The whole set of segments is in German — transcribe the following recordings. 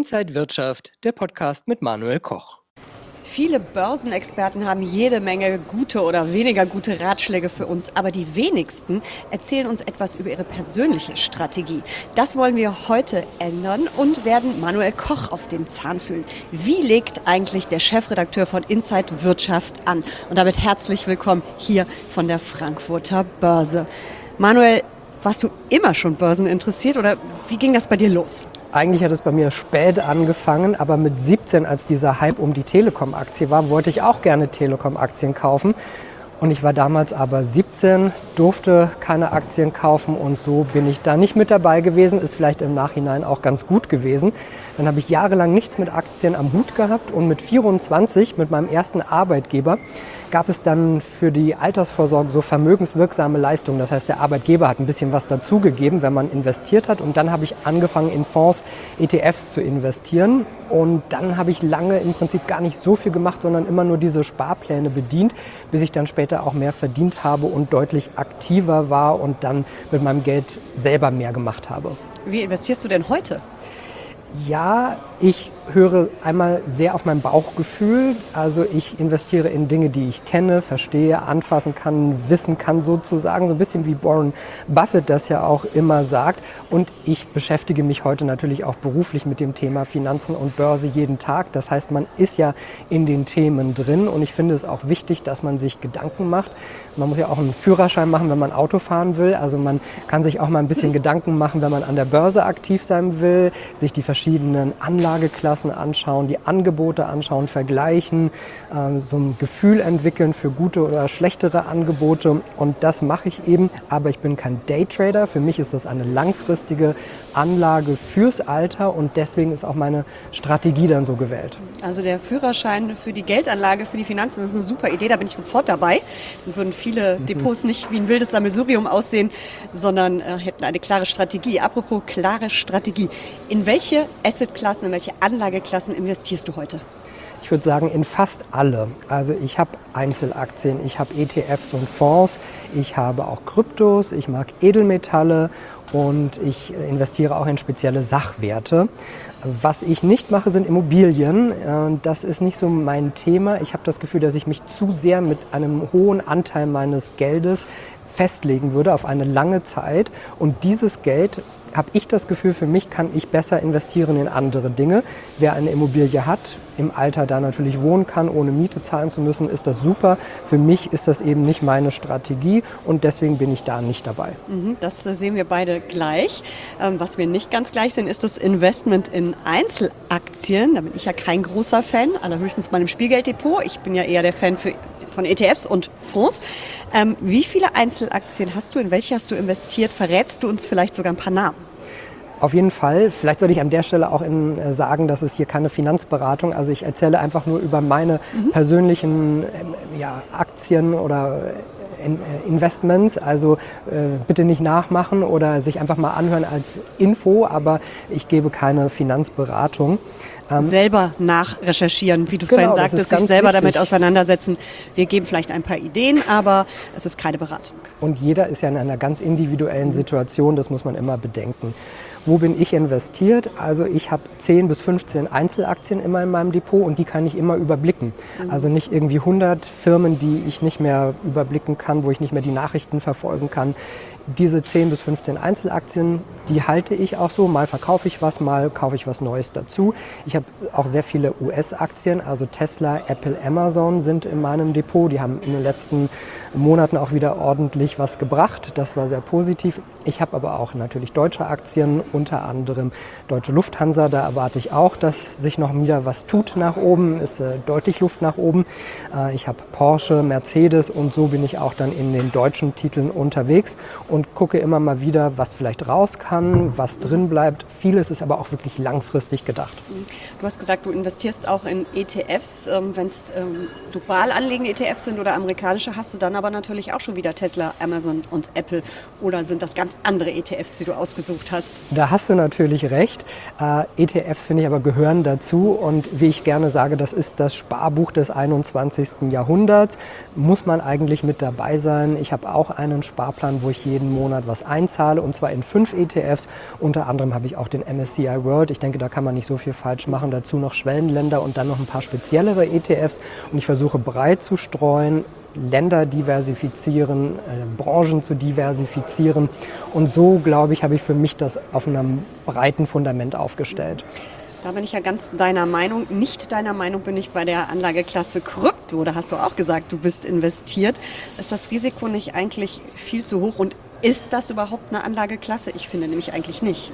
Inside Wirtschaft, der Podcast mit Manuel Koch. Viele Börsenexperten haben jede Menge gute oder weniger gute Ratschläge für uns, aber die wenigsten erzählen uns etwas über ihre persönliche Strategie. Das wollen wir heute ändern und werden Manuel Koch auf den Zahn fühlen. Wie legt eigentlich der Chefredakteur von Inside Wirtschaft an? Und damit herzlich willkommen hier von der Frankfurter Börse. Manuel, warst du immer schon börseninteressiert oder wie ging das bei dir los? Eigentlich hat es bei mir spät angefangen, aber mit 17, als dieser Hype um die Telekom-Aktie war, wollte ich auch gerne Telekom-Aktien kaufen. Und ich war damals aber 17, durfte keine Aktien kaufen und so bin ich da nicht mit dabei gewesen. Ist vielleicht im Nachhinein auch ganz gut gewesen. Dann habe ich jahrelang nichts mit Aktien am Hut gehabt und mit 24, mit meinem ersten Arbeitgeber, gab es dann für die Altersvorsorge so vermögenswirksame Leistungen. Das heißt, der Arbeitgeber hat ein bisschen was dazugegeben, wenn man investiert hat. Und dann habe ich angefangen, in Fonds, ETFs zu investieren. Und dann habe ich lange im Prinzip gar nicht so viel gemacht, sondern immer nur diese Sparpläne bedient, bis ich dann später auch mehr verdient habe und deutlich aktiver war und dann mit meinem Geld selber mehr gemacht habe. Wie investierst du denn heute? Ja, ich höre einmal sehr auf mein Bauchgefühl. Also ich investiere in Dinge, die ich kenne, verstehe, anfassen kann, wissen kann sozusagen. So ein bisschen wie Warren Buffett das ja auch immer sagt. Und ich beschäftige mich heute natürlich auch beruflich mit dem Thema Finanzen und Börse jeden Tag. Das heißt, man ist ja in den Themen drin. Und ich finde es auch wichtig, dass man sich Gedanken macht. Man muss ja auch einen Führerschein machen, wenn man Auto fahren will. Also man kann sich auch mal ein bisschen Gedanken machen, wenn man an der Börse aktiv sein will, sich die verschiedenen Anlageklassen anschauen, die Angebote anschauen, vergleichen, so ein Gefühl entwickeln für gute oder schlechtere Angebote. Und das mache ich eben, aber ich bin kein Daytrader. Für mich ist das eine langfristige Anlage fürs Alter und deswegen ist auch meine Strategie dann so gewählt. Also der Führerschein für die Geldanlage, für die Finanzen, das ist eine super Idee, da bin ich sofort dabei. Dann würden viele Depots nicht wie ein wildes Sammelsurium aussehen, sondern hätten eine klare Strategie. Apropos klare Strategie, in welche Assetklassen, in welche Anlageklassen investierst du heute? Ich würde sagen, in fast alle. Also ich habe Einzelaktien, ich habe ETFs und Fonds, ich habe auch Kryptos, ich mag Edelmetalle und ich investiere auch in spezielle Sachwerte. Was ich nicht mache, sind Immobilien. Das ist nicht so mein Thema. Ich habe das Gefühl, dass ich mich zu sehr mit einem hohen Anteil meines Geldes festlegen würde auf eine lange Zeit. Und dieses Geld, habe ich das Gefühl, für mich kann ich besser investieren in andere Dinge. Wer eine Immobilie hat, im Alter da natürlich wohnen kann, ohne Miete zahlen zu müssen, ist das super. Für mich ist das eben nicht meine Strategie und deswegen bin ich da nicht dabei. Das sehen wir beide gleich. Was wir nicht ganz gleich sehen, ist das Investment in Einzelaktien. Da bin ich ja kein großer Fan, allerhöchstens mal im Spielgelddepot. Ich bin ja eher der Fan von ETFs und Fonds. Wie viele Einzelaktien hast du? In welche hast du investiert? Verrätst du uns vielleicht sogar ein paar Namen? Auf jeden Fall. Vielleicht sollte ich an der Stelle auch sagen, dass es hier keine Finanzberatung, also ich erzähle einfach nur über meine persönlichen Aktien oder Investments, also bitte nicht nachmachen oder sich einfach mal anhören als Info, aber ich gebe keine Finanzberatung. Selber nachrecherchieren, wie du es vorhin sagtest, sich selber damit auseinandersetzen. Wir geben vielleicht ein paar Ideen, aber es ist keine Beratung. Und jeder ist ja in einer ganz individuellen Situation, das muss man immer bedenken. Wo bin ich investiert? Also ich habe 10 bis 15 Einzelaktien immer in meinem Depot und die kann ich immer überblicken. Also nicht irgendwie 100 Firmen, die ich nicht mehr überblicken kann, wo ich nicht mehr die Nachrichten verfolgen kann. Diese 10 bis 15 Einzelaktien, die halte ich auch so. Mal verkaufe ich was, mal kaufe ich was Neues dazu. Ich habe auch sehr viele US-Aktien, also Tesla, Apple, Amazon sind in meinem Depot. Die haben in den letzten Monaten auch wieder ordentlich was gebracht. Das war sehr positiv. Ich habe aber auch natürlich deutsche Aktien, unter anderem Deutsche Lufthansa. Da erwarte ich auch, dass sich noch wieder was tut nach oben. Ist deutlich Luft nach oben. Ich habe Porsche, Mercedes und so bin ich auch dann in den deutschen Titeln unterwegs und gucke immer mal wieder, was vielleicht raus kann, was drin bleibt. Vieles ist aber auch wirklich langfristig gedacht. Du hast gesagt, du investierst auch in ETFs. Wenn es global anlegende ETFs sind oder amerikanische, hast du dann aber natürlich auch schon wieder Tesla, Amazon und Apple. Oder sind das ganz andere ETFs, die du ausgesucht hast? Da hast du natürlich recht. ETFs, finde ich, aber gehören dazu. Und wie ich gerne sage, das ist das Sparbuch des 21. Jahrhunderts. Muss man eigentlich mit dabei sein. Ich habe auch einen Sparplan, wo ich jeden Monat was einzahle, und zwar in 5 ETFs. ETFs. Unter anderem habe ich auch den MSCI World. Ich denke, da kann man nicht so viel falsch machen. Dazu noch Schwellenländer und dann noch ein paar speziellere ETFs. Und ich versuche breit zu streuen, Länder diversifizieren, Branchen zu diversifizieren. Und so, glaube ich, habe ich für mich das auf einem breiten Fundament aufgestellt. Da bin ich ja ganz deiner Meinung. Nicht deiner Meinung bin ich bei der Anlageklasse Krypto. Da hast du auch gesagt, du bist investiert. Ist das Risiko nicht eigentlich viel zu hoch? Und ist das überhaupt eine Anlageklasse? Ich finde nämlich eigentlich nicht.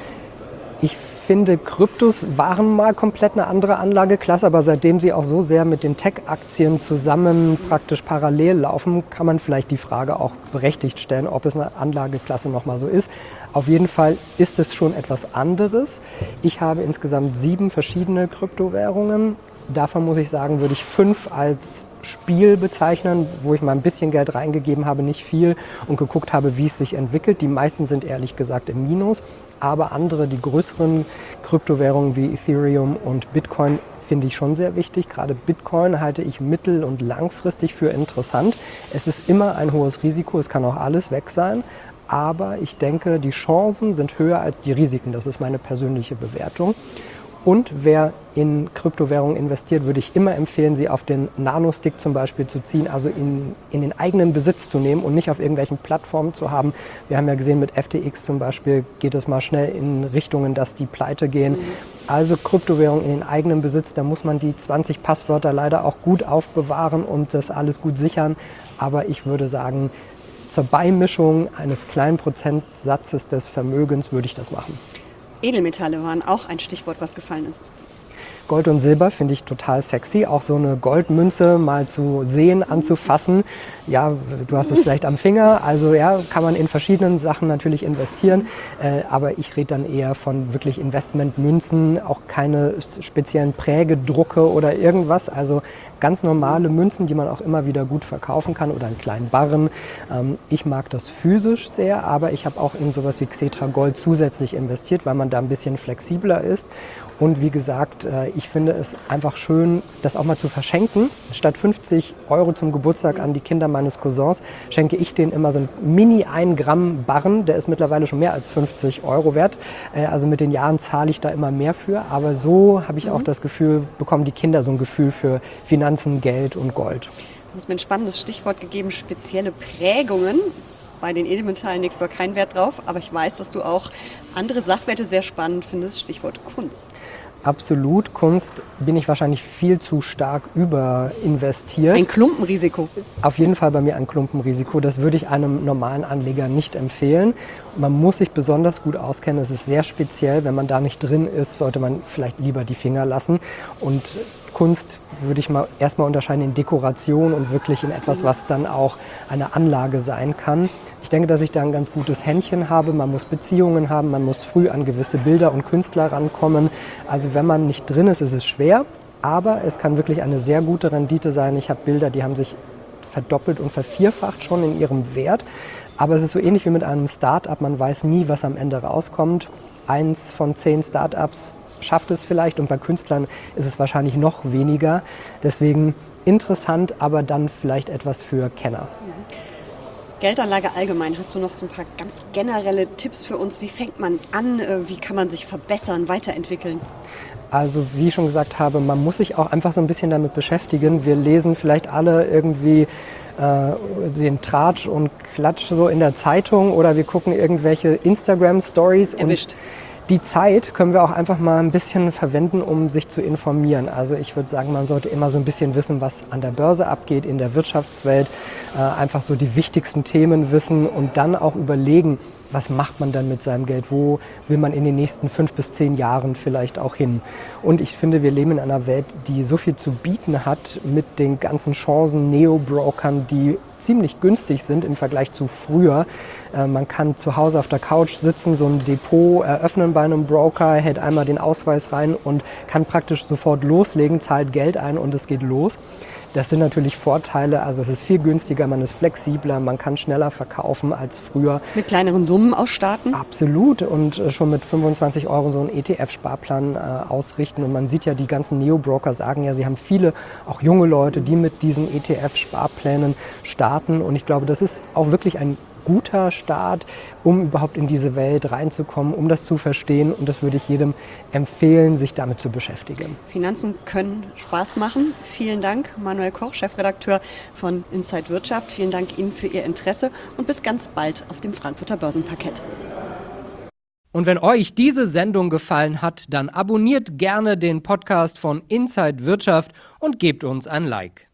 Ich finde, Kryptos waren mal komplett eine andere Anlageklasse, aber seitdem sie auch so sehr mit den Tech-Aktien zusammen praktisch parallel laufen, kann man vielleicht die Frage auch berechtigt stellen, ob es eine Anlageklasse nochmal so ist. Auf jeden Fall ist es schon etwas anderes. Ich habe insgesamt 7 verschiedene Kryptowährungen. Davon muss ich sagen, würde ich 5 als Spiel bezeichnen, wo ich mal ein bisschen Geld reingegeben habe, nicht viel, und geguckt habe, wie es sich entwickelt. Die meisten sind ehrlich gesagt im Minus, aber andere, die größeren Kryptowährungen wie Ethereum und Bitcoin, finde ich schon sehr wichtig. Gerade Bitcoin halte ich mittel- und langfristig für interessant. Es ist immer ein hohes Risiko, es kann auch alles weg sein. Aber ich denke, die Chancen sind höher als die Risiken. Das ist meine persönliche Bewertung. Und wer in Kryptowährungen investiert, würde ich immer empfehlen, sie auf den Nano-Stick zum Beispiel zu ziehen, also in den eigenen Besitz zu nehmen und nicht auf irgendwelchen Plattformen zu haben. Wir haben ja gesehen, mit FTX zum Beispiel geht es mal schnell in Richtungen, dass die pleite gehen. Also Kryptowährungen in den eigenen Besitz, da muss man die 20 Passwörter leider auch gut aufbewahren und das alles gut sichern. Aber ich würde sagen, zur Beimischung eines kleinen Prozentsatzes des Vermögens würde ich das machen. Edelmetalle waren auch ein Stichwort, was gefallen ist. Gold und Silber finde ich total sexy. Auch so eine Goldmünze mal zu sehen, anzufassen. Ja, du hast es vielleicht am Finger. Also ja, kann man in verschiedenen Sachen natürlich investieren. Aber ich rede dann eher von wirklich Investmentmünzen, auch keine speziellen Prägedrucke oder irgendwas. Also ganz normale Münzen, die man auch immer wieder gut verkaufen kann, oder einen kleinen Barren. Ich mag das physisch sehr, aber ich habe auch in sowas wie Xetra Gold zusätzlich investiert, weil man da ein bisschen flexibler ist. Und wie gesagt, ich finde es einfach schön, das auch mal zu verschenken. Statt 50 € zum Geburtstag an die Kinder meines Cousins schenke ich denen immer so ein Mini 1 Gramm Barren. Der ist mittlerweile schon mehr als 50 € wert. Also mit den Jahren zahle ich da immer mehr für. Aber so habe ich auch das Gefühl, bekommen die Kinder so ein Gefühl für Finanzen, Geld und Gold. Du hast mir ein spannendes Stichwort gegeben, spezielle Prägungen. Bei den Edelmetallen legst du keinen Wert drauf, aber ich weiß, dass du auch andere Sachwerte sehr spannend findest, Stichwort Kunst. Absolut. Kunst bin ich wahrscheinlich viel zu stark überinvestiert. Ein Klumpenrisiko. Auf jeden Fall bei mir ein Klumpenrisiko. Das würde ich einem normalen Anleger nicht empfehlen. Man muss sich besonders gut auskennen. Es ist sehr speziell. Wenn man da nicht drin ist, sollte man vielleicht lieber die Finger lassen. Und Kunst würde ich mal erstmal unterscheiden in Dekoration und wirklich in etwas, was dann auch eine Anlage sein kann. Ich denke, dass ich da ein ganz gutes Händchen habe. Man muss Beziehungen haben, man muss früh an gewisse Bilder und Künstler rankommen. Also wenn man nicht drin ist, ist es schwer, aber es kann wirklich eine sehr gute Rendite sein. Ich habe Bilder, die haben sich verdoppelt und vervierfacht schon in ihrem Wert. Aber es ist so ähnlich wie mit einem Start-up. Man weiß nie, was am Ende rauskommt. 1 von 10 Start-ups schafft es vielleicht und bei Künstlern ist es wahrscheinlich noch weniger. Deswegen interessant, aber dann vielleicht etwas für Kenner. Geldanlage allgemein, hast du noch so ein paar ganz generelle Tipps für uns? Wie fängt man an? Wie kann man sich verbessern, weiterentwickeln? Also wie ich schon gesagt habe, man muss sich auch einfach so ein bisschen damit beschäftigen. Wir lesen vielleicht alle irgendwie den Tratsch und Klatsch so in der Zeitung oder wir gucken irgendwelche Instagram-Stories. Erwischt. Die Zeit können wir auch einfach mal ein bisschen verwenden, um sich zu informieren. Also ich würde sagen, man sollte immer so ein bisschen wissen, was an der Börse abgeht, in der Wirtschaftswelt. Einfach so die wichtigsten Themen wissen und dann auch überlegen, was macht man dann mit seinem Geld? Wo will man in den nächsten 5 bis 10 Jahren vielleicht auch hin? Und ich finde, wir leben in einer Welt, die so viel zu bieten hat mit den ganzen Chancen, Neo-Brokern, die ziemlich günstig sind im Vergleich zu früher. Man kann zu Hause auf der Couch sitzen, so ein Depot eröffnen bei einem Broker, hält einmal den Ausweis rein und kann praktisch sofort loslegen, zahlt Geld ein und es geht los. Das sind natürlich Vorteile, also es ist viel günstiger, man ist flexibler, man kann schneller verkaufen als früher. Mit kleineren Summen ausstarten? Absolut, und schon mit 25 € so einen ETF-Sparplan ausrichten. Und man sieht ja, die ganzen Neo-Broker sagen ja, sie haben viele, auch junge Leute, die mit diesen ETF-Sparplänen starten. Und ich glaube, das ist auch wirklich ein guter Start, um überhaupt in diese Welt reinzukommen, um das zu verstehen. Und das würde ich jedem empfehlen, sich damit zu beschäftigen. Finanzen können Spaß machen. Vielen Dank, Manuel Koch, Chefredakteur von Inside Wirtschaft. Vielen Dank Ihnen für Ihr Interesse und bis ganz bald auf dem Frankfurter Börsenparkett. Und wenn euch diese Sendung gefallen hat, dann abonniert gerne den Podcast von Inside Wirtschaft und gebt uns ein Like.